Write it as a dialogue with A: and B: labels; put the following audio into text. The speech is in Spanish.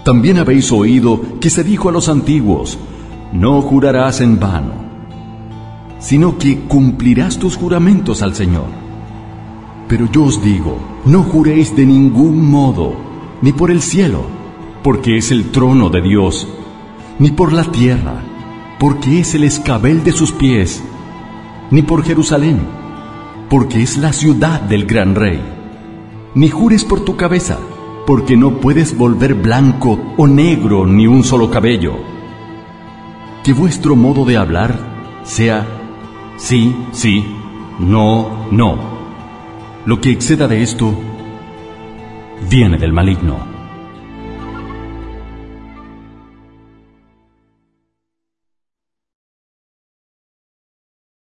A: También habéis oído que se dijo a los antiguos: no jurarás en vano, sino que cumplirás tus juramentos al Señor. Pero yo os digo, no juréis de ningún modo, ni por el cielo, porque es el trono de Dios, ni por la tierra, porque es el escabel de sus pies, ni por Jerusalén, porque es la ciudad del gran rey. Ni jures por tu cabeza, porque no puedes volver blanco o negro ni un solo cabello. Que vuestro modo de hablar sea sí, sí, no, no. Lo que exceda de esto viene del maligno.